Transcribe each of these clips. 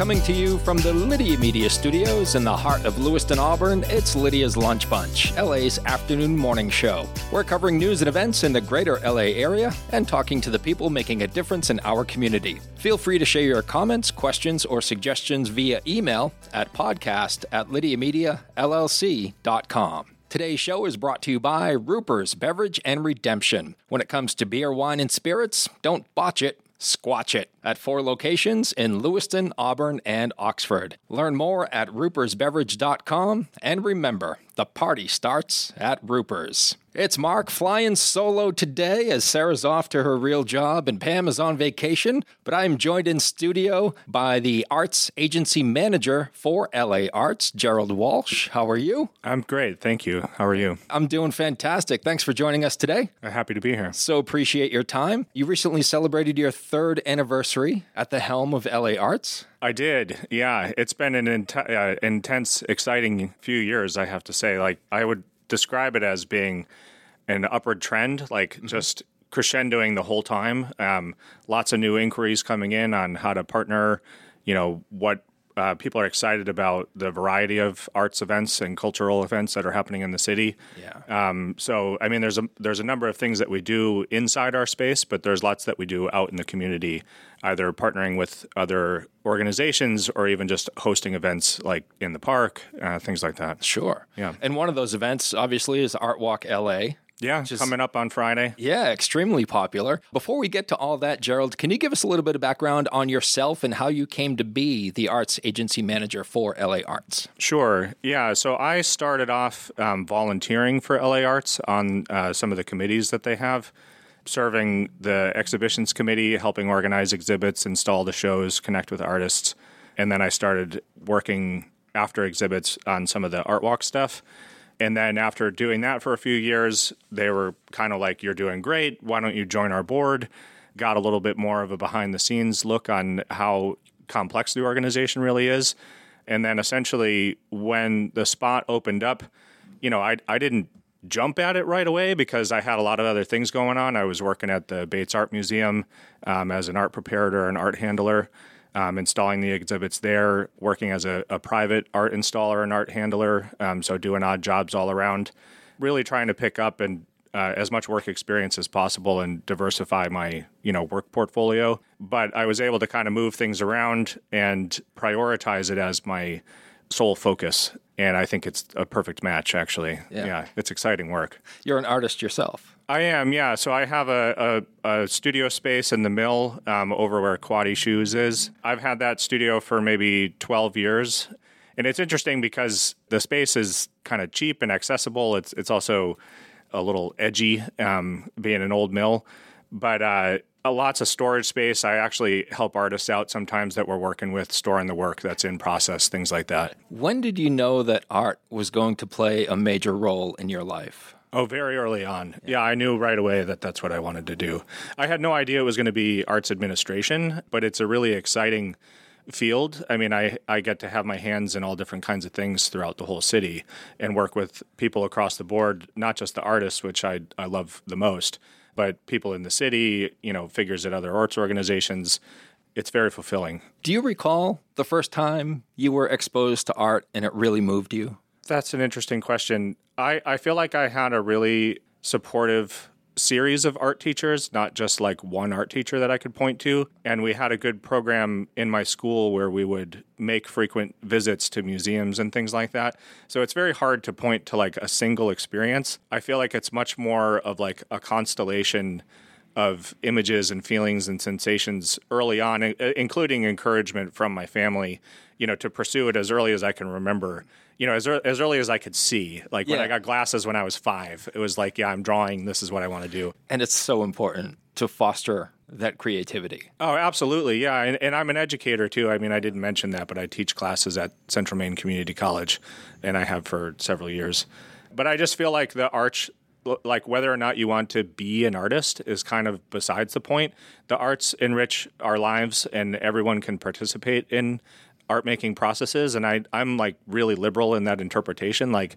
Coming to you from the Lydia Media Studios in the heart of Lewiston, Auburn, it's Lydia's Lunch Bunch, LA's afternoon morning show. We're covering news and events in the greater LA area and talking to the people making a difference in our community. Feel free to share your comments, questions, or suggestions via email at podcast@lydiamediallc.com. Today's show is brought to you by Ruper's Beverage and Redemption. When it comes to beer, wine, and spirits, don't botch it. Squatch it at 4 locations in Lewiston, Auburn, and Oxford. Learn more at rupersbeverage.com, and remember, the party starts at Ruper's. It's Mark flying solo today as Sarah's off to her real job and Pam is on vacation, but I'm joined in studio by the arts agency manager for LA Arts, Gerald Walsh. How are you? I'm great, thank you. How are you? I'm doing fantastic. Thanks for joining us today. I'm happy to be here. So appreciate your time. You recently celebrated your 3rd anniversary at the helm of LA Arts. I did, yeah. It's been an intense, exciting few years, I have to say. Like, I would describe it as being an upward trend, just crescendoing the whole time. Lots of new inquiries coming in on how to partner, what people are excited about the variety of arts events and cultural events that are happening in the city. Yeah. So, I mean, there's a number of things that we do inside our space, but there's lots that we do out in the community, either partnering with other organizations or even just hosting events like in the park, things like that. Sure. Yeah. And one of those events, obviously, is Art Walk LA. Yeah, coming up on Friday. Yeah, extremely popular. Before we get to all that, Gerald, can you give us a little bit of background on yourself and how you came to be the arts agency manager for LA Arts? Sure. Yeah, so I started off volunteering for LA Arts on some of the committees that they have, serving the exhibitions committee, helping organize exhibits, install the shows, connect with artists. And then I started working after exhibits on some of the Art Walk stuff. And then after doing that for a few years, they were kind of like, you're doing great. Why don't you join our board? Got a little bit more of a behind-the-scenes look on how complex the organization really is. And then essentially when the spot opened up, I didn't jump at it right away because I had a lot of other things going on. I was working at the Bates Art Museum as an art preparator and art handler. Installing the exhibits there, working as a private art installer and art handler, so doing odd jobs all around, really trying to pick up and as much work experience as possible and diversify my work portfolio. But I was able to kind of move things around and prioritize it as my sole focus, and I think it's a perfect match, actually. Yeah, it's exciting work. You're an artist yourself. I am, yeah. So I have a studio space in the Mill over where Quaddy Shoes is. I've had that studio for maybe 12 years. And it's interesting because the space is kind of cheap and accessible. It's also a little edgy, being an old mill. But lots of storage space. I actually help artists out sometimes that we're working with, storing the work that's in process, things like that. When did you know that art was going to play a major role in your life? Oh, very early on. Yeah, I knew right away that that's what I wanted to do. I had no idea it was going to be arts administration, but it's a really exciting field. I mean, I get to have my hands in all different kinds of things throughout the whole city and work with people across the board, not just the artists, which I love the most, but people in the city, figures at other arts organizations. It's very fulfilling. Do you recall the first time you were exposed to art and it really moved you? That's an interesting question. I feel like I had a really supportive series of art teachers, not just like one art teacher that I could point to. And we had a good program in my school where we would make frequent visits to museums and things like that. So it's very hard to point to like a single experience. I feel like it's much more of like a constellation of images and feelings and sensations early on, including encouragement from my family, to pursue it as early as I can remember. As early as I could see. Like when I got glasses when I was 5, it was like, I'm drawing, this is what I want to do. And it's so important to foster that creativity. Oh, absolutely, yeah. And I'm an educator, too. I mean, I didn't mention that, but I teach classes at Central Maine Community College, and I have for several years. But I just feel like the arts, like whether or not you want to be an artist is kind of besides the point. The arts enrich our lives, and everyone can participate in art making processes, and I'm like really liberal in that interpretation. Like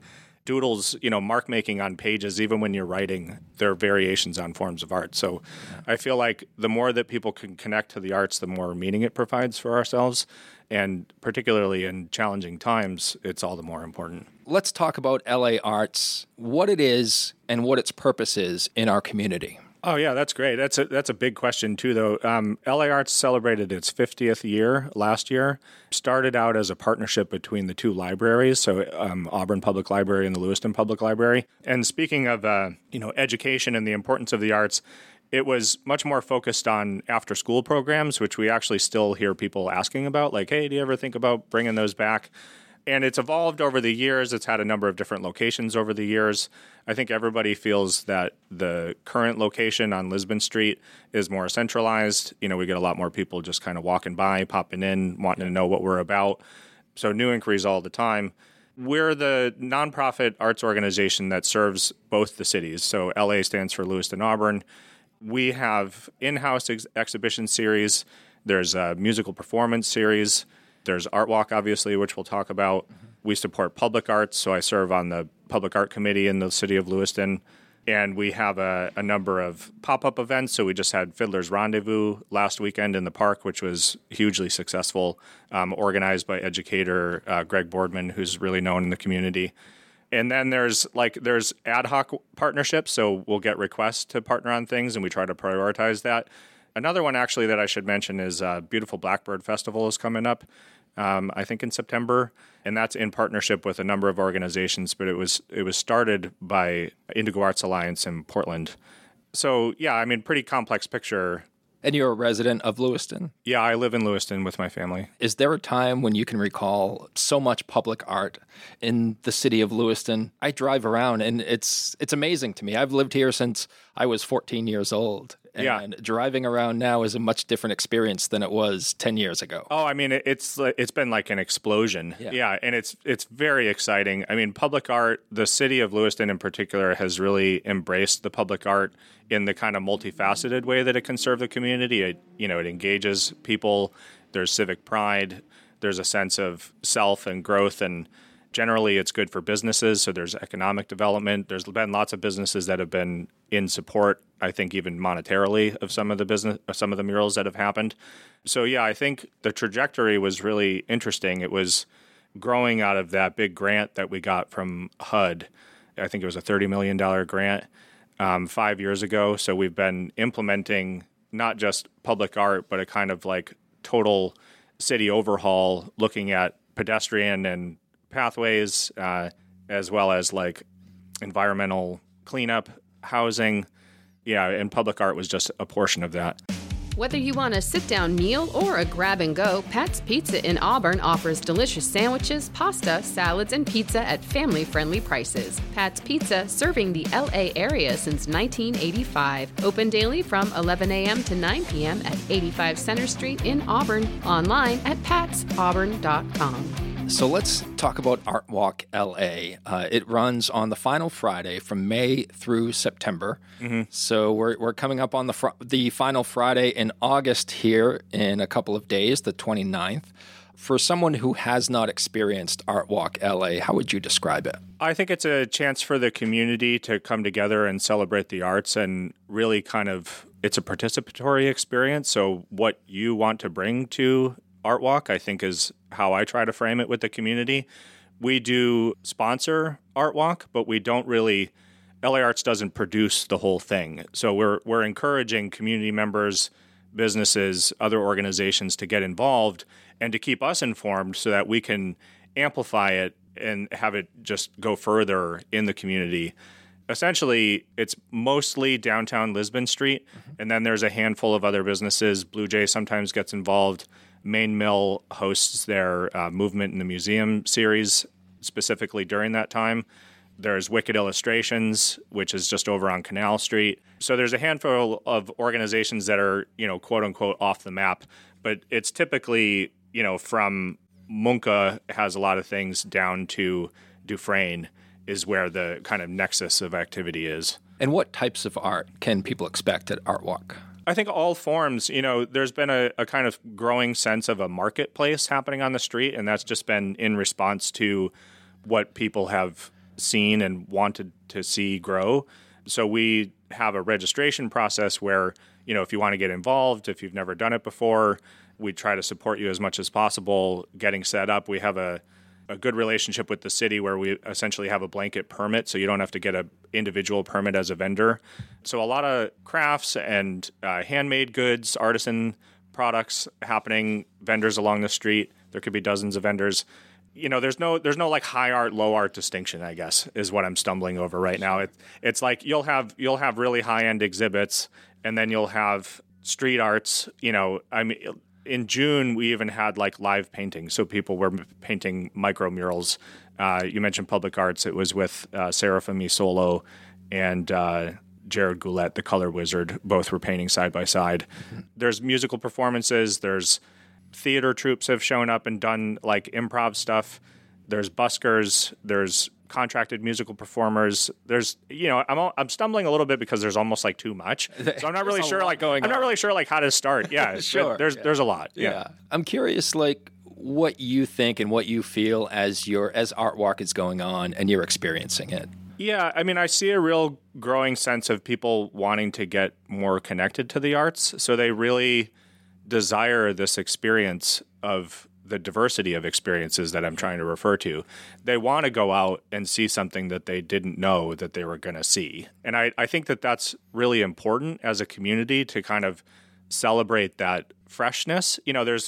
doodles, mark making on pages, even when you're writing, there are variations on forms of art. So I feel like the more that people can connect to the arts, the more meaning it provides for ourselves. And particularly in challenging times, it's all the more important. Let's talk about LA Arts, what it is and what its purpose is in our community. Oh, yeah, that's great. That's a big question, too, though. LA Arts celebrated its 50th year last year. Started out as a partnership between the two libraries, so Auburn Public Library and the Lewiston Public Library. And speaking of education and the importance of the arts, it was much more focused on after-school programs, which we actually still hear people asking about, like, hey, do you ever think about bringing those back? And it's evolved over the years. It's had a number of different locations over the years. I think everybody feels that the current location on Lisbon Street is more centralized. We get a lot more people just kind of walking by, popping in, wanting to know what we're about. So new inquiries all the time. We're the nonprofit arts organization that serves both the cities. So LA stands for Lewiston Auburn. We have in-house exhibition series. There's a musical performance series. There's Art Walk, obviously, which we'll talk about. We support public arts, so I serve on the Public Art Committee in the city of Lewiston. And we have a number of pop-up events. So we just had Fiddler's Rendezvous last weekend in the park, which was hugely successful, organized by educator Greg Boardman, who's really known in the community. And then there's ad hoc partnerships, so we'll get requests to partner on things, and we try to prioritize that. Another one, actually, that I should mention is Beautiful Blackbird Festival is coming up, I think in September, and that's in partnership with a number of organizations, but it was started by Indigo Arts Alliance in Portland. So, yeah, pretty complex picture. And you're a resident of Lewiston? Yeah, I live in Lewiston with my family. Is there a time when you can recall so much public art in the city of Lewiston? I drive around, and it's amazing to me. I've lived here since I was 14 years old. And driving around now is a much different experience than it was 10 years ago. Oh, it's been like an explosion. Yeah, and it's very exciting. Public art, the city of Lewiston in particular, has really embraced the public art in the kind of multifaceted way that it can serve the community. It engages people. There's civic pride. There's a sense of self and growth, and generally it's good for businesses. So there's economic development. There's been lots of businesses that have been in support, I think even monetarily, of some of the murals that have happened. So yeah, I think the trajectory was really interesting. It was growing out of that big grant that we got from HUD. I think it was a $30 million grant 5 years ago. So we've been implementing not just public art, but a kind of like total city overhaul, looking at pedestrian and pathways, as well as like environmental cleanup, housing. Yeah, and public art was just a portion of that. Whether you want a sit-down meal or a grab-and-go, Pat's Pizza in Auburn offers delicious sandwiches, pasta, salads, and pizza at family-friendly prices. Pat's Pizza, serving the LA area since 1985. Open daily from 11 a.m. to 9 p.m. at 85 Center Street in Auburn. Online at patsauburn.com. So let's talk about Art Walk LA. It runs on the final Friday from May through September. Mm-hmm. So we're coming up on the final Friday in August here in a couple of days, the 29th. For someone who has not experienced Art Walk LA, how would you describe it? I think it's a chance for the community to come together and celebrate the arts, and really it's a participatory experience. So what you want to bring to Art Walk, I think, is how I try to frame it with the community. We do sponsor Art Walk, but we don't really, LA Arts doesn't produce the whole thing. So we're encouraging community members, businesses, other organizations to get involved and to keep us informed so that we can amplify it and have it just go further in the community. Essentially, it's mostly downtown Lisbon Street, and then there's a handful of other businesses. Blue Jay sometimes gets involved. Main Mill hosts their Movement in the Museum series specifically during that time. There's Wicked Illustrations, which is just over on Canal Street. So there's a handful of organizations that are, quote unquote, off the map. But it's typically, from Munka has a lot of things down to Dufresne is where the kind of nexus of activity is. And what types of art can people expect at Art Walk? I think all forms. There's been a kind of growing sense of a marketplace happening on the street, and that's just been in response to what people have seen and wanted to see grow. So we have a registration process where, if you want to get involved, if you've never done it before, we try to support you as much as possible getting set up. We have a good relationship with the city where we essentially have a blanket permit, so you don't have to get an individual permit as a vendor. So a lot of crafts and handmade goods, artisan products happening, vendors along the street. There could be dozens of vendors. There's no like high art, low art distinction, I guess, is what I'm stumbling over right now. It's like you'll have really high end exhibits, and then you'll have street arts. In June, we even had like live painting. So people were painting micro murals. You mentioned public arts. It was with Serafim Solo and Jared Goulet, the color wizard. Both were painting side by side. Mm-hmm. There's musical performances. There's theater troupes have shown up and done like improv stuff. There's buskers. There's contracted musical performers. There's, I'm stumbling a little bit because there's almost like too much. So I'm not really sure how to start. Yeah, sure. There's a lot. Yeah. I'm curious, like what you think and what you feel as Art Walk is going on and you're experiencing it. Yeah, I see a real growing sense of people wanting to get more connected to the arts. So they really desire this experience of the diversity of experiences that I'm trying to refer to. They want to go out and see something that they didn't know that they were going to see. And I think that that's really important as a community to kind of celebrate that freshness. There's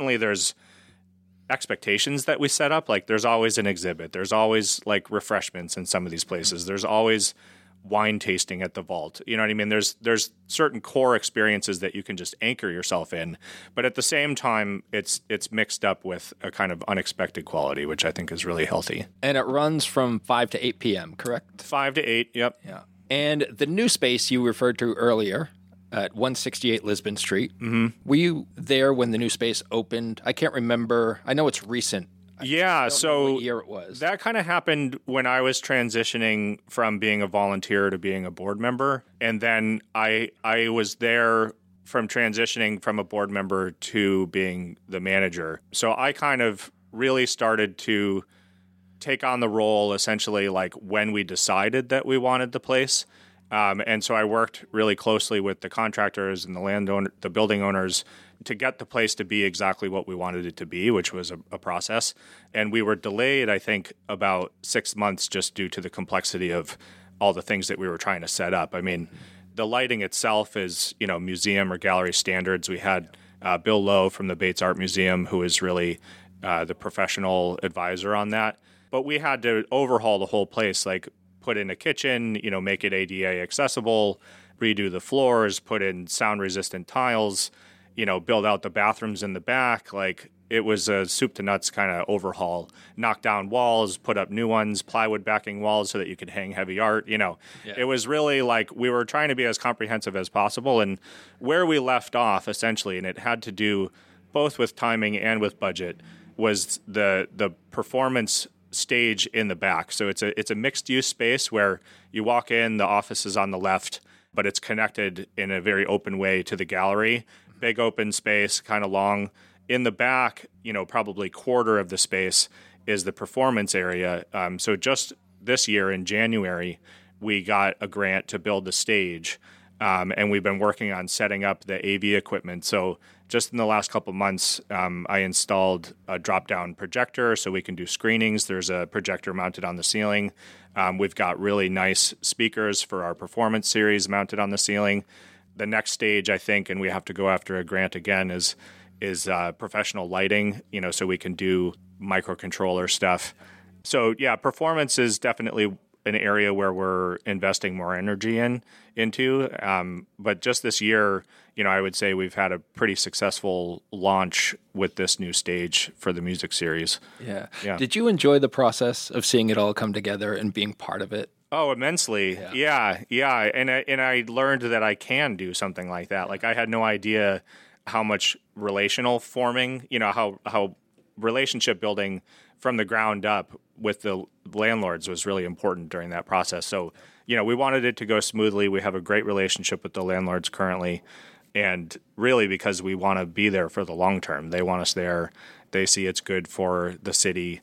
expectations that we set up. Like there's always an exhibit. There's always like refreshments in some of these places. There's always wine tasting at the vault. You know what I mean? There's certain core experiences that you can just anchor yourself in, but at the same time, it's mixed up with a kind of unexpected quality, which I think is really healthy. And it runs from 5 to 8 p.m., correct? 5 to 8, yep. Yeah. And the new space you referred to earlier at 168 Lisbon Street, were you there when the new space opened? I can't remember. I know it's recent. Yeah, so what year it was. That kind of happened when I was transitioning from being a volunteer to being a board member. And then I was there from transitioning from a board member to being the manager. So I kind of really started to take on the role essentially like when we decided that we wanted the place. And so I worked really closely with the contractors and the building owners to get the place to be exactly what we wanted it to be, which was a process. And we were delayed, I think, about 6 months just due to the complexity of all the things that we were trying to set up. I mean, the lighting itself is, museum or gallery standards. We had Bill Lowe from the Bates Art Museum, who is really the professional advisor on that. But we had to overhaul the whole place, like put in a kitchen, make it ADA accessible, redo the floors, put in sound-resistant tiles, build out the bathrooms in the back. Like it was a soup to nuts kind of overhaul. Knock down walls, put up new ones, plywood backing walls so that you could hang heavy art. It was really like we were trying to be as comprehensive as possible. And where we left off, essentially, and it had to do both with timing and with budget, was the performance stage in the back. So it's a mixed use space where you walk in, the office is on the left, but it's connected in a very open way to the gallery. Big open space, kind of long. In the back, probably quarter of the space is the performance area. So just this year in January, we got a grant to build the stage, and we've been working on setting up the AV equipment. So just in the last couple months, I installed a drop-down projector so we can do screenings. There's a projector mounted on the ceiling. We've got really nice speakers for our performance series mounted on the ceiling. The next stage, I think, and we have to go after a grant again, is professional lighting, so we can do microcontroller stuff. So, yeah, performance is definitely an area where we're investing more energy into. But just this year, I would say we've had a pretty successful launch with this new stage for the music series. Yeah. Did you enjoy the process of seeing it all come together and being part of it? Oh, immensely. Yeah. And I learned that I can do something like that. Like I had no idea how much relational forming, how relationship building from the ground up with the landlords was really important during that process. So, we wanted it to go smoothly. We have a great relationship with the landlords currently. And really because we want to be there for the long term. They want us there. they see it's good for the city,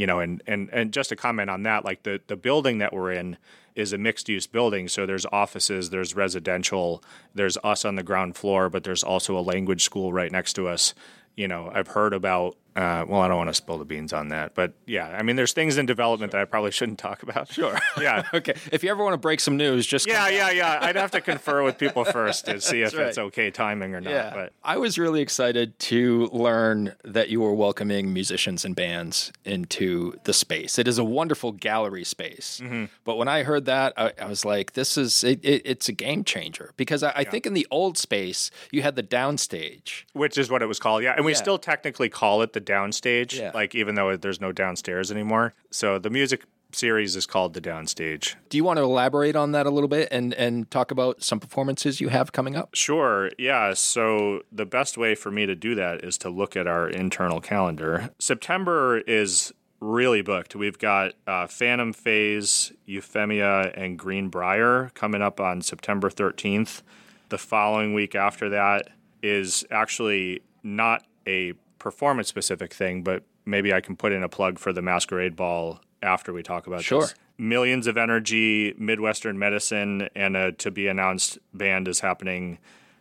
and just to comment on that, like the building that we're in is a mixed-use building. So there's offices, there's residential, there's us on the ground floor, but there's also a language school right next to us. I've heard about, I don't want to spill the beans on that, but yeah, I mean, there's things in development that I probably shouldn't talk about. Sure. Yeah. Okay. If you ever want to break some news, just Yeah. I'd have to confer with people first to see if it's okay timing or not. Yeah. But I was really excited to learn that you were welcoming musicians and bands into the space. It is a wonderful gallery space. Mm-hmm. But when I heard that, I was like, this is, it's a game changer. Because I think in the old space, you had the downstage. Which is what it was called, yeah. And we still technically call it the downstage, like even though there's no downstairs anymore. So the music series is called the downstage. Do you want to elaborate on that a little bit and talk about some performances you have coming up? Sure, yeah. So the best way for me to do that is to look at our internal calendar. September is really booked. We've got Phantom Phase, Euphemia, and Greenbrier coming up on September 13th. The following week after that is actually not a performance-specific thing, but maybe I can put in a plug for the Masquerade Ball after we talk about this. Millions of Energy, Midwestern Medicine, and a to-be-announced band is happening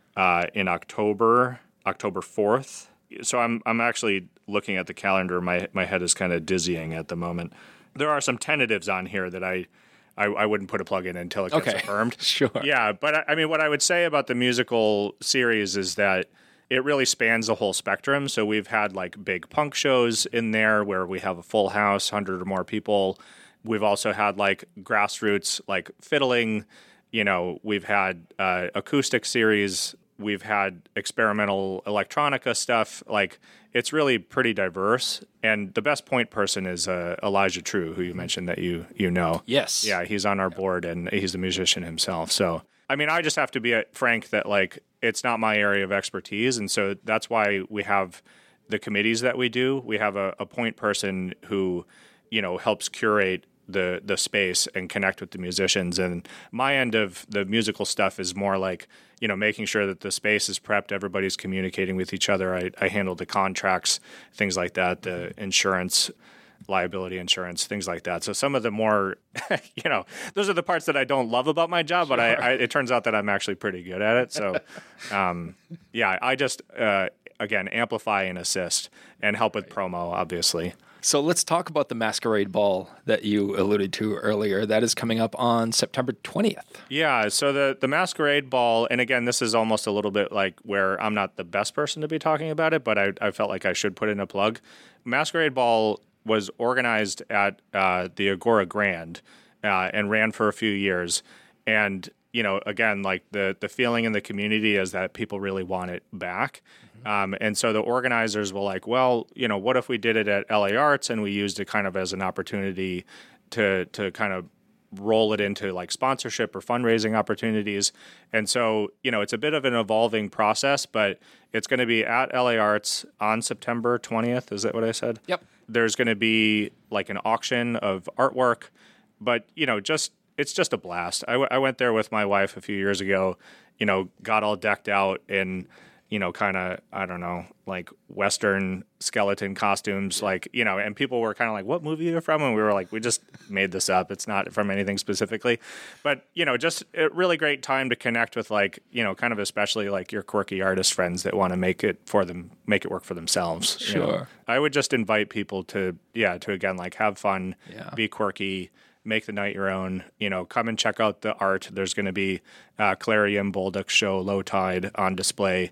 in October 4th. So I'm actually looking at the calendar. My head is kind of dizzying at the moment. There are some tentatives on here that I wouldn't put a plug in until it gets confirmed. Sure. Yeah, but I mean, what I would say about the musical series is that it really spans the whole spectrum. So we've had like big punk shows in there where we have a full house, 100 or more people. We've also had like grassroots, like fiddling. We've had acoustic series. We've had experimental electronica stuff. Like, it's really pretty diverse. And the best point person is Elijah True, who you mentioned that you know. Yes. Yeah, he's on our board, and he's a musician himself. So, I mean, I just have to be frank that, like, it's not my area of expertise. And so that's why we have the committees that we do. We have a point person who, helps curate the space and connect with the musicians. And my end of the musical stuff is more like, making sure that the space is prepped, everybody's communicating with each other. I handle the contracts, things like that, the insurance, liability insurance, things like that. So some of the more, those are the parts that I don't love about my job, but it turns out that I'm actually pretty good at it. So, I just, again, amplify and assist and help with promo, obviously. So let's talk about the Masquerade Ball that you alluded to earlier. That is coming up on September 20th. Yeah, so the Masquerade Ball, and again, this is almost a little bit like where I'm not the best person to be talking about it, but I felt like I should put in a plug. Masquerade Ball was organized at the Agora Grand and ran for a few years. And, again, like the feeling in the community is that people really want it back. And so the organizers were like, well, what if we did it at LA Arts and we used it kind of as an opportunity to kind of roll it into like sponsorship or fundraising opportunities. And so, it's a bit of an evolving process, but it's going to be at LA Arts on September 20th. Is that what I said? Yep. There's going to be like an auction of artwork, but, it's just a blast. I went there with my wife a few years ago, got all decked out in, kind of, I don't know, like Western skeleton costumes, like, and people were kind of like, what movie are you from? And we were like, we just made this up. It's not from anything specifically. But, just a really great time to connect with like, kind of especially like your quirky artist friends that want to make it work for themselves. Sure. I would just invite people to again, like have fun, be quirky, make the night your own, come and check out the art. There's going to be Clarion Bolduc's show Low Tide on display,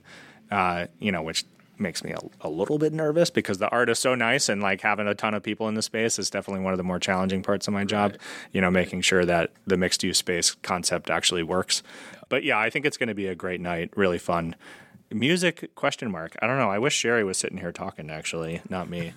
which makes me a little bit nervous because the art is so nice, and like having a ton of people in the space is definitely one of the more challenging parts of my job, making sure that the mixed use space concept actually works. But yeah, I think it's going to be a great night, really fun. Music, ? I don't know. I wish Sherry was sitting here talking, actually, not me.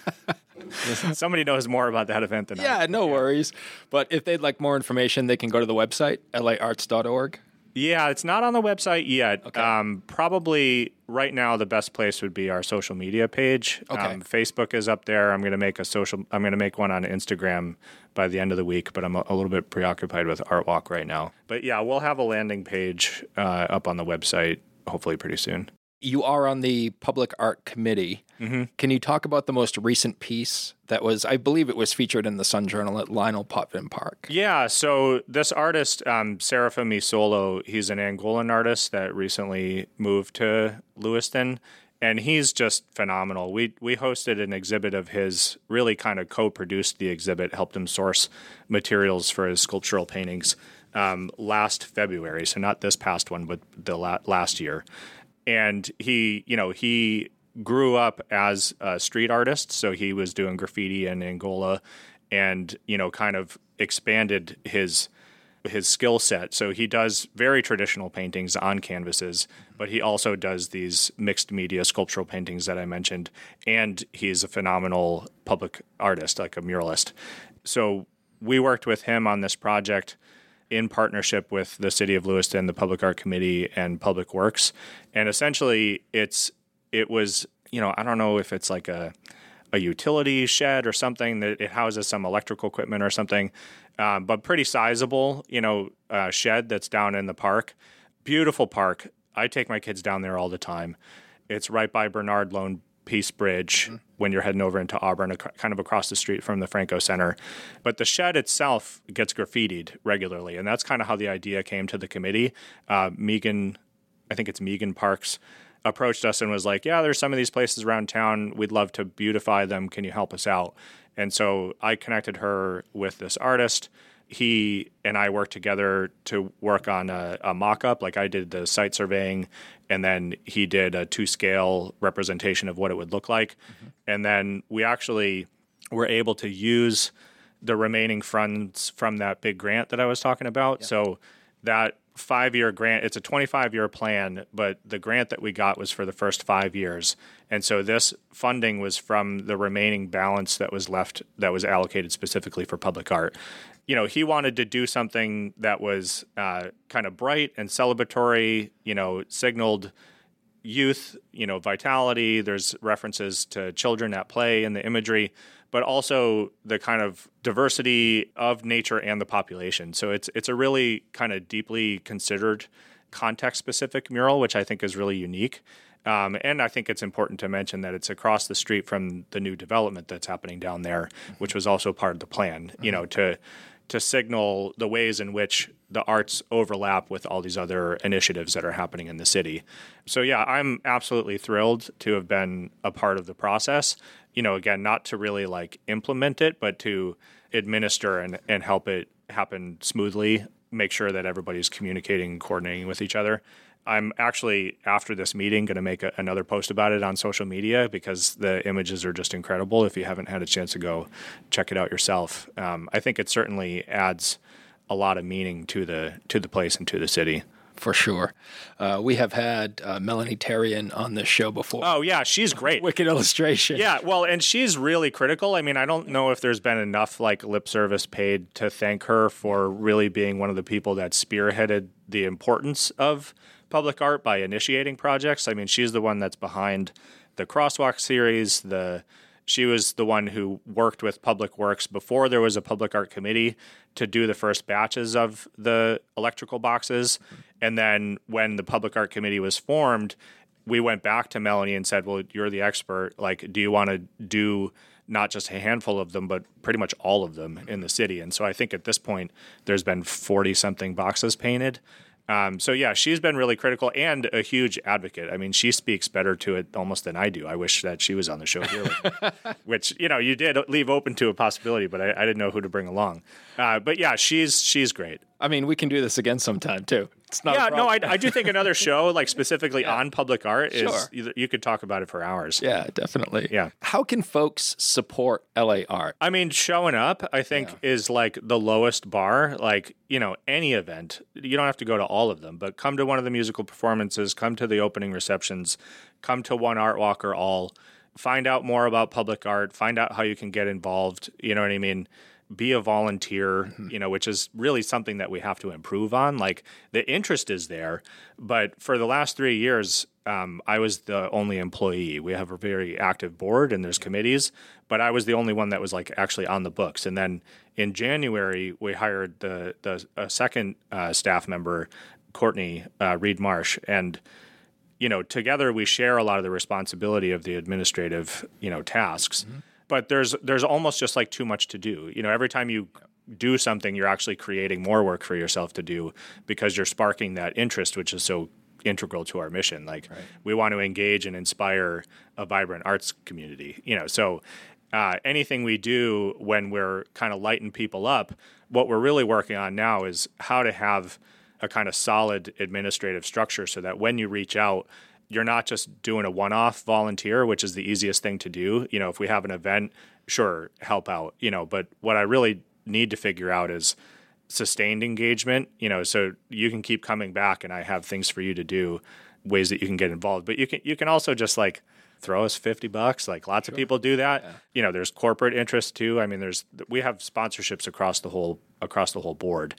Somebody knows more about that event than I do. Yeah, no worries. But if they'd like more information, they can go to the website, laarts.org. Yeah, it's not on the website yet. Okay. Probably right now the best place would be our social media page. Okay. Facebook is up there. I'm going to make one on Instagram by the end of the week, but I'm a little bit preoccupied with Art Walk right now. But yeah, we'll have a landing page up on the website hopefully pretty soon. You are on the Public Art Committee. Mm-hmm. Can you talk about the most recent piece that was, I believe it was featured in the Sun Journal at Lionel Potvin Park? Yeah, so this artist, Serafim Isolo, he's an Angolan artist that recently moved to Lewiston, and he's just phenomenal. We hosted an exhibit of his, really kind of co-produced the exhibit, helped him source materials for his sculptural paintings last February, so not this past one, but the last year. And he grew up as a street artist, so he was doing graffiti in Angola and, kind of expanded his skill set. So he does very traditional paintings on canvases, but he also does these mixed media sculptural paintings that I mentioned, and he's a phenomenal public artist, like a muralist. So we worked with him on this project in partnership with the City of Lewiston, the Public Art Committee, and Public Works. And essentially, it was, I don't know if it's like a utility shed or something, that it houses some electrical equipment or something, but pretty sizable, shed that's down in the park. Beautiful park. I take my kids down there all the time. It's right by Bernard Lone Peace Bridge when you're heading over into Auburn, kind of across the street from the Franco Center. But the shed itself gets graffitied regularly, and that's kind of how the idea came to the committee. Megan Parks, approached us and was like, yeah, there's some of these places around town. We'd love to beautify them. Can you help us out? And so I connected her with this artist. He and I worked together to work on a mock-up. Like, I did the site surveying, and then he did a 2-scale representation of what it would look like. Mm-hmm. And then we actually were able to use the remaining funds from that big grant that I was talking about. Yeah. So that 5-year grant, it's a 25-year plan, but the grant that we got was for the first 5 years. And so this funding was from the remaining balance that was left, that was allocated specifically for public art. He wanted to do something that was kind of bright and celebratory, signaled youth, vitality. There's references to children at play in the imagery, but also the kind of diversity of nature and the population. So it's a really kind of deeply considered context-specific mural, which I think is really unique. And I think it's important to mention that it's across the street from the new development that's happening down there, which was also part of the plan, to signal the ways in which the arts overlap with all these other initiatives that are happening in the city. So yeah, I'm absolutely thrilled to have been a part of the process. Again, not to really like implement it, but to administer and help it happen smoothly, make sure that everybody's communicating and coordinating with each other. I'm actually, after this meeting, going to make another post about it on social media because the images are just incredible. If you haven't had a chance to go check it out yourself, I think it certainly adds a lot of meaning to the place and to the city. For sure. We have had Melanie Terrian on this show before. Oh, yeah, she's great. Wicked illustration. Yeah, well, and she's really critical. I mean, I don't know if there's been enough lip service paid to thank her for really being one of the people that spearheaded the importance of public art by initiating projects. I mean, she's the one that's behind the Crosswalk series. She was the one who worked with Public Works before there was a public art committee to do the first batches of the electrical boxes. And then when the public art committee was formed, we went back to Melanie and said, well, you're the expert. Do you want to do not just a handful of them, but pretty much all of them in the city? And so I think at this point, there's been 40-something boxes painted. So yeah, she's been really critical and a huge advocate. I mean, she speaks better to it almost than I do. I wish that she was on the show here, which, you did leave open to a possibility, but I didn't know who to bring along. But yeah, she's great. I mean, we can do this again sometime too. It's not. Yeah, no, I do think another show specifically on public art is you could talk about it for hours. Yeah, definitely. Yeah. How can folks support LA art? I mean, showing up, I think, is the lowest bar. Any event, you don't have to go to all of them, but come to one of the musical performances, come to the opening receptions, come to one art walk or all, find out more about public art, find out how you can get involved. You know what I mean? Be a volunteer, which is really something that we have to improve on. The interest is there, but for the last 3 years, I was the only employee. We have a very active board and there's committees, but I was the only one that was actually on the books. And then in January, we hired the second staff member, Courtney Reed Marsh, and together we share a lot of the responsibility of the administrative, tasks. But there's almost just like too much to do. Every time you do something, you're actually creating more work for yourself to do because you're sparking that interest, which is so integral to our mission. Like we want to engage and inspire a vibrant arts community, so anything we do when we're kind of lighting people up, what we're really working on now is how to have a kind of solid administrative structure so that when you reach out, you're not just doing a one-off volunteer, which is the easiest thing to do. If we have an event, sure, help out, but what I really need to figure out is sustained engagement, so you can keep coming back and I have things for you to do, ways that you can get involved. But you can also just like throw us $50. Like lots of people do that. Yeah. There's corporate interest too. I mean, we have sponsorships across the whole board,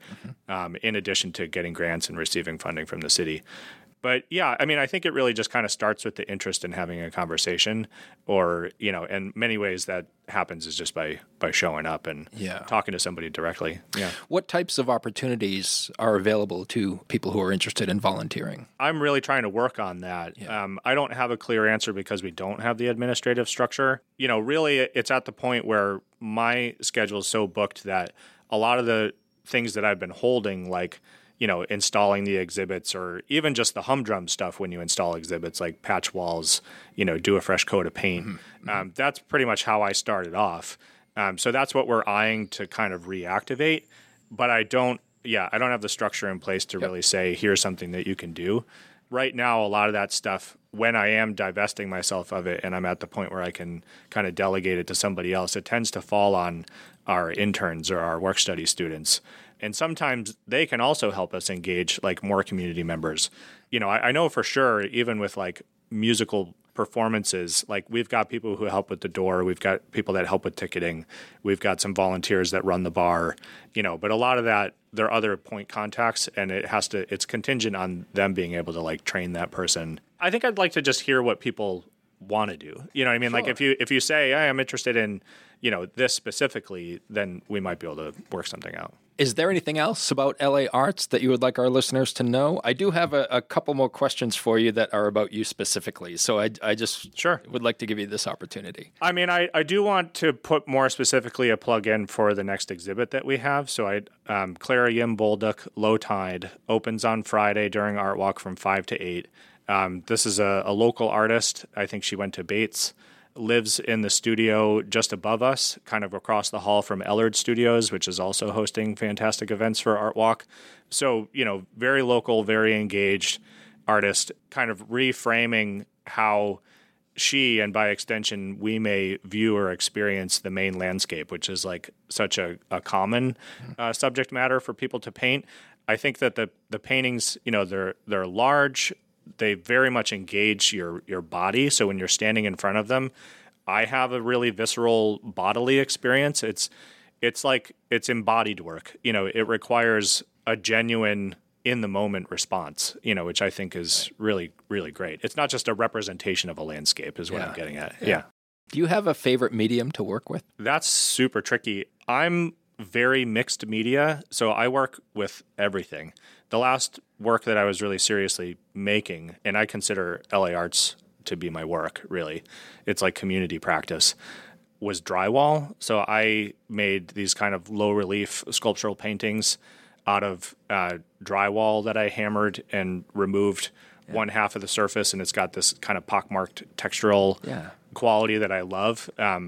in addition to getting grants and receiving funding from the city. But yeah, I mean, I think it really just kind of starts with the interest in having a conversation, or in many ways that happens is just by showing up and talking to somebody directly. Yeah. What types of opportunities are available to people who are interested in volunteering? I'm really trying to work on that. Yeah. I don't have a clear answer because we don't have the administrative structure. Really, it's at the point where my schedule is so booked that a lot of the things that I've been holding, like installing the exhibits, or even just the humdrum stuff when you install exhibits, like patch walls, do a fresh coat of paint. That's pretty much how I started off. So that's what we're eyeing to kind of reactivate. But I don't have the structure in place to really say, here's something that you can do. Right now, a lot of that stuff, when I am divesting myself of it and I'm at the point where I can kind of delegate it to somebody else, it tends to fall on our interns or our work study students. And sometimes they can also help us engage like more community members. I know for sure, even with like musical performances, like we've got people who help with the door, we've got people that help with ticketing, we've got some volunteers that run the bar, but a lot of that, there are other point contacts, and it's contingent on them being able to like train that person. I think I'd like to just hear what people want to do. You know what I mean? Sure. Like if you say, hey, I'm interested in, this specifically, then we might be able to work something out. Is there anything else about LA Arts that you would like our listeners to know? I do have a couple more questions for you that are about you specifically. So I just would like to give you this opportunity. I mean, I do want to put more specifically a plug in for the next exhibit that we have. So Clara Yim Bolduc, Low Tide, opens on Friday during Art Walk from 5 to 8. This is a local artist. I think she went to Bates. Lives in the studio just above us, kind of across the hall from Ellard Studios, which is also hosting fantastic events for Art Walk. So, very local, very engaged artist, kind of reframing how she, and by extension, we may view or experience the Maine landscape, which is like such a common subject matter for people to paint. I think that the paintings, they're large. They very much engage your body. So when you're standing in front of them, I have a really visceral bodily experience. It's like it's embodied work. It requires a genuine in the moment response, which I think is really, really great. It's not just a representation of a landscape is what I'm getting at. Yeah. Do you have a favorite medium to work with? That's super tricky. I'm very mixed media, so I work with everything. The last work that I was really seriously making, and I consider LA Arts to be my work, really. It's like community practice, was drywall. So I made these kind of low relief sculptural paintings out of drywall that I hammered and removed one half of the surface, and it's got this kind of pockmarked textural quality that I love.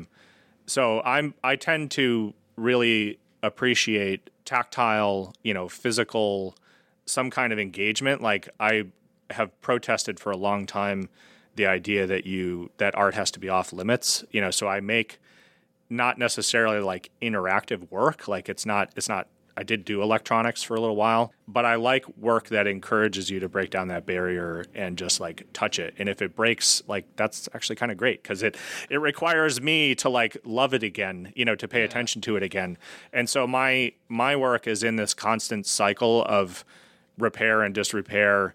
So I tend to really appreciate tactile, physical, some kind of engagement. Like I have protested for a long time the idea that art has to be off limits. So I make not necessarily like interactive work. Like it's not. I did do electronics for a little while, but I like work that encourages you to break down that barrier and just like touch it. And if it breaks, like that's actually kind of great because it requires me to like love it again, to pay attention to it again. And so my work is in this constant cycle of repair and disrepair,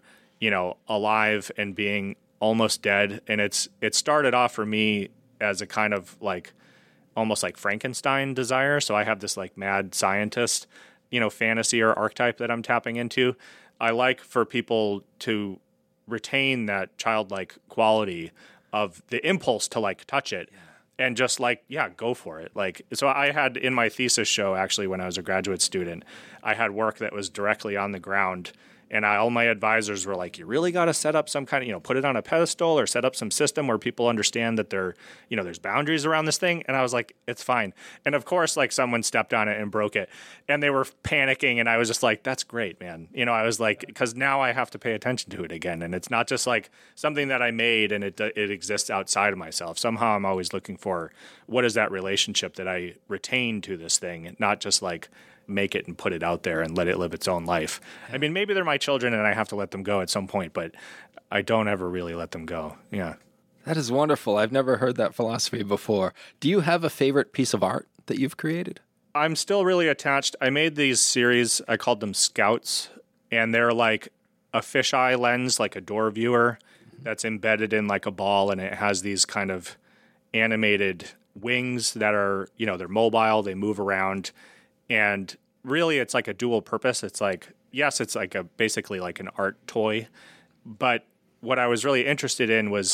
alive and being almost dead. And it started off for me as a kind of like almost like Frankenstein desire. So I have this like mad scientist, fantasy or archetype that I'm tapping into. I like for people to retain that childlike quality of the impulse to like touch it. And just like, go for it. Like, so I had in my thesis show, actually, when I was a graduate student, I had work that was directly on the ground. And all my advisors were like, you really got to set up some kind of, put it on a pedestal or set up some system where people understand that there's boundaries around this thing. And I was like, it's fine. And of course, like someone stepped on it and broke it and they were panicking. And I was just like, that's great, man. I was like, because now I have to pay attention to it again. And it's not just like something that I made and it exists outside of myself. Somehow I'm always looking for what is that relationship that I retain to this thing, not just like make it and put it out there and let it live its own life. I mean, maybe they're my children and I have to let them go at some point, but I don't ever really let them go. Yeah. That is wonderful. I've never heard that philosophy before. Do you have a favorite piece of art that you've created? I'm still really attached. I made these series, I called them Scouts, and they're like a fisheye lens, like a door viewer that's embedded in like a ball, and it has these kind of animated wings that are, they're mobile, they move around. And really, it's like a dual purpose. It's like, yes, it's like basically like an art toy. But what I was really interested in was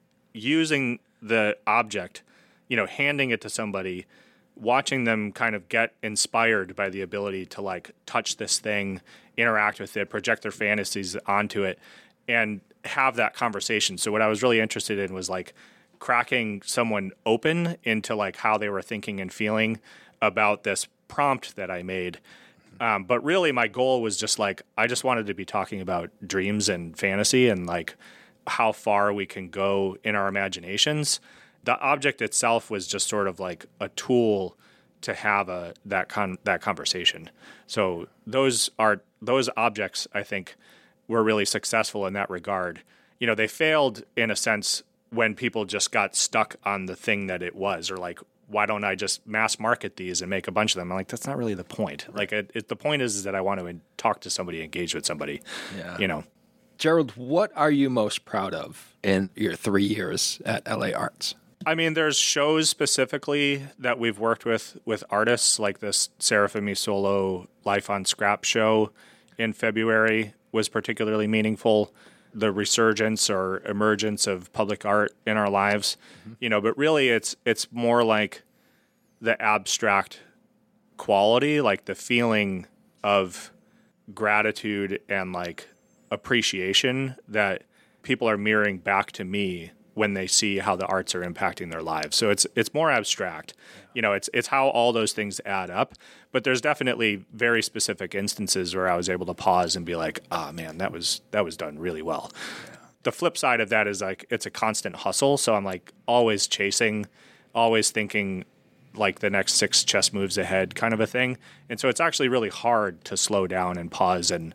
using the object, handing it to somebody, watching them kind of get inspired by the ability to like touch this thing, interact with it, project their fantasies onto it, and have that conversation. So what I was really interested in was like cracking someone open into like how they were thinking and feeling about this prompt that I made. But really my goal was just like, I just wanted to be talking about dreams and fantasy and like how far we can go in our imaginations. The object itself was just sort of like a tool to have that conversation. So those objects, I think, were really successful in that regard. They failed in a sense when people just got stuck on the thing that it was, or like, why don't I just mass market these and make a bunch of them? I'm like, that's not really the point. Like, the point is that I want to talk to somebody, engage with somebody. Yeah. Gerald, what are you most proud of in your 3 years at LA Arts? I mean, there's shows specifically that we've worked with artists, like this Serafimi Solo Life on Scrap show in February was particularly meaningful. The resurgence or emergence of public art in our lives, but really it's more like the abstract quality, like the feeling of gratitude and like appreciation that people are mirroring back to me when they see how the arts are impacting their lives. So it's more abstract. It's how all those things add up. But there's definitely very specific instances where I was able to pause and be like, man, that was done really well. Yeah. The flip side of that is like it's a constant hustle. So I'm like always chasing, always thinking like the next 6 chess moves ahead kind of a thing. And so it's actually really hard to slow down and pause and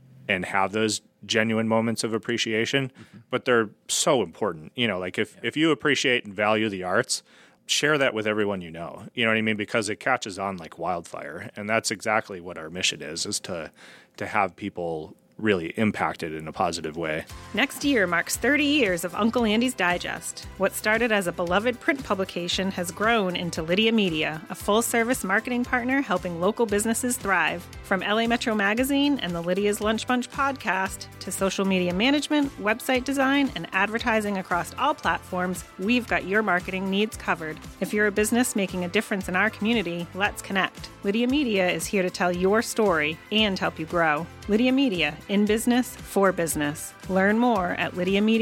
have those genuine moments of appreciation, but they're so important. Like if you appreciate and value the arts, share that with everyone you know. You know what I mean? Because it catches on like wildfire. And that's exactly what our mission is to have people really impacted in a positive way. Next year marks 30 years of Uncle Andy's Digest. What started as a beloved print publication has grown into Lydia Media, a full-service marketing partner helping local businesses thrive. From LA Metro Magazine and the Lydia's Lunch Bunch podcast to social media management, website design, and advertising across all platforms, we've got your marketing needs covered. If you're a business making a difference in our community, let's connect. Lydia Media is here to tell your story and help you grow. Lydia Media, in business, for business. Learn more at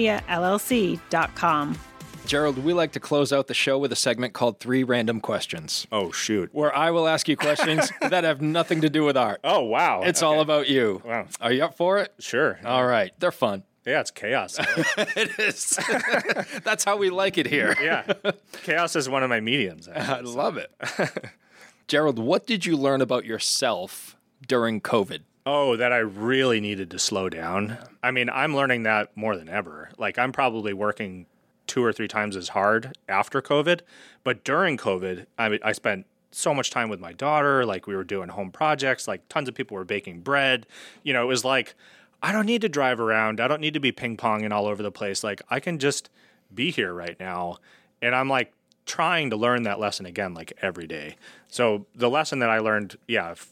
lydiamediallc.com. Gerald, we like to close out the show with a segment called 3 Random Questions. Oh, shoot. Where I will ask you questions that have nothing to do with art. Oh, wow. It's all about you. Wow. Are you up for it? Sure. All right. They're fun. Yeah, it's chaos. It is. That's how we like it here. Yeah. Chaos is one of my mediums. I love it. Gerald, what did you learn about yourself during COVID? Oh, that I really needed to slow down. I mean, I'm learning that more than ever. Like, I'm probably working 2 or 3 times as hard after COVID. But during COVID, I spent so much time with my daughter. Like, we were doing home projects. Like, tons of people were baking bread. It was like, I don't need to drive around. I don't need to be ping-ponging all over the place. Like, I can just be here right now. And I'm like trying to learn that lesson again, like every day. So the lesson that I learned,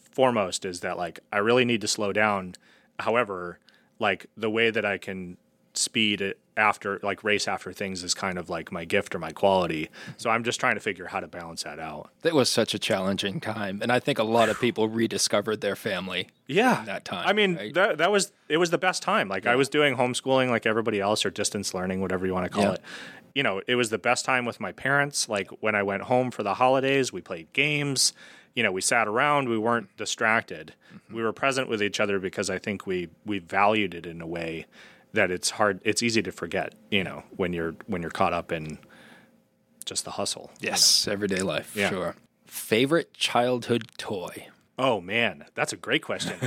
foremost is that like I really need to slow down. However, like the way that I can speed after, like, race after things is kind of like my gift or my quality. So I'm just trying to figure how to balance that out. That was such a challenging time, and I think a lot of people rediscovered their family in that time. I mean, right? it was the best time. Like, I was doing homeschooling like everybody else, or distance learning, whatever you want to call it. You know, it was the best time with my parents. Like, when I went home for the holidays, we played games. You know, we sat around. We weren't distracted. We were present with each other because I think we valued it in a way that it's easy to forget, you know, when you're caught up in just the hustle. Yes, everyday life, Yeah. sure. Favorite childhood toy? Oh, man, that's a great question.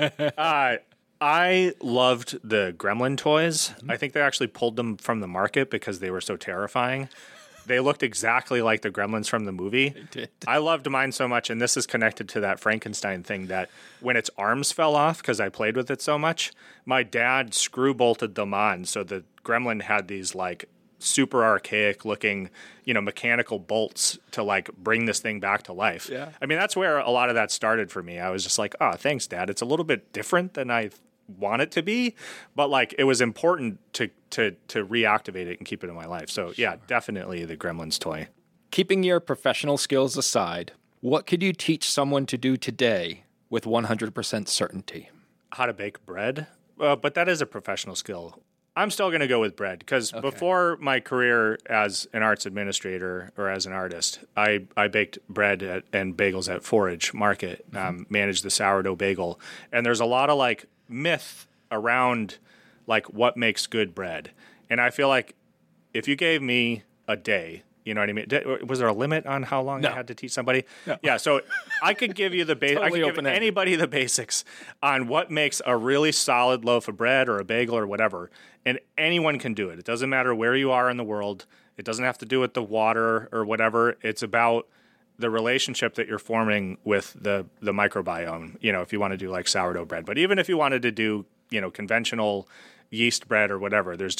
I loved the Gremlin toys. I think they actually pulled them from the market because they were so terrifying. They looked exactly like the Gremlins from the movie. They did. I loved mine so much, and this is connected to that Frankenstein thing, that when its arms fell off, because I played with it so much, my dad screw bolted them on, so the Gremlin had these like super archaic looking, you know, mechanical bolts to like bring this thing back to life. Yeah. I mean, that's where a lot of that started for me. I was just like, oh, thanks, Dad. It's a little bit different than I want it to be, but like it was important to reactivate it and keep it in my life. So yeah, definitely the Gremlins toy. Keeping your professional skills aside, what could you teach someone to do today with 100% certainty? How to bake bread, but that is a professional skill. I'm still going to go with bread because before my career as an arts administrator or as an artist, I baked bread and bagels at Forage Market, managed the sourdough bagel. And there's a lot of like myth around like what makes good bread. And I feel like if you gave me a day, you know what I mean? Was there a limit on how long I had to teach somebody? No. Yeah, so I could give you the I could give anybody the basics on what makes a really solid loaf of bread or a bagel or whatever, and anyone can do it. It doesn't matter where you are in the world. It doesn't have to do with the water or whatever. It's about the relationship that you're forming with the microbiome, you know, if you want to do like sourdough bread. But even if you wanted to do, you know, conventional yeast bread or whatever, there's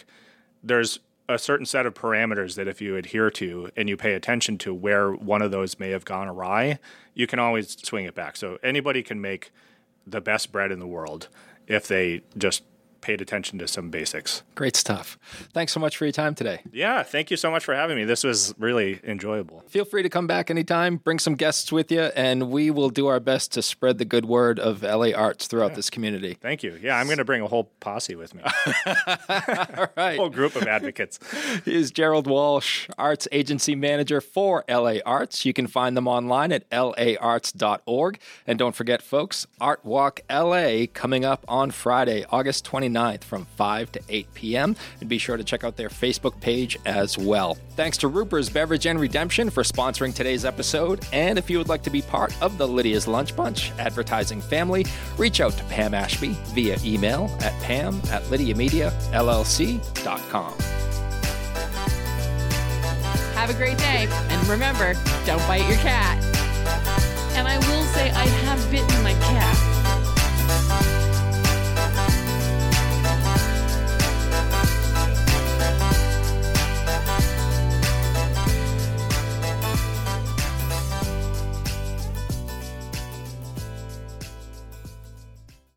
a certain set of parameters that if you adhere to and you pay attention to where one of those may have gone awry, you can always swing it back. So anybody can make the best bread in the world if they just paid attention to some basics. Great stuff. Thanks so much for your time today. Yeah, thank you so much for having me. This was really enjoyable. Feel free to come back anytime, bring some guests with you, and we will do our best to spread the good word of LA Arts throughout this community. Thank you. Yeah, I'm going to bring a whole posse with me. All right. A whole group of advocates. Here's Gerald Walsh, Arts Agency Manager for LA Arts. You can find them online at laarts.org. And don't forget, folks, Art Walk LA coming up on Friday, August 29th from 5 to 8 p.m. And be sure to check out their Facebook page as well. Thanks to Ruper's Beverage and Redemption for sponsoring today's episode. And if you would like to be part of the Lydia's Lunch Bunch advertising family, reach out to Pam Ashby via email at pam@lydiamediallc.com. Have a great day. And remember, don't bite your cat. And I will say I have bitten my cat.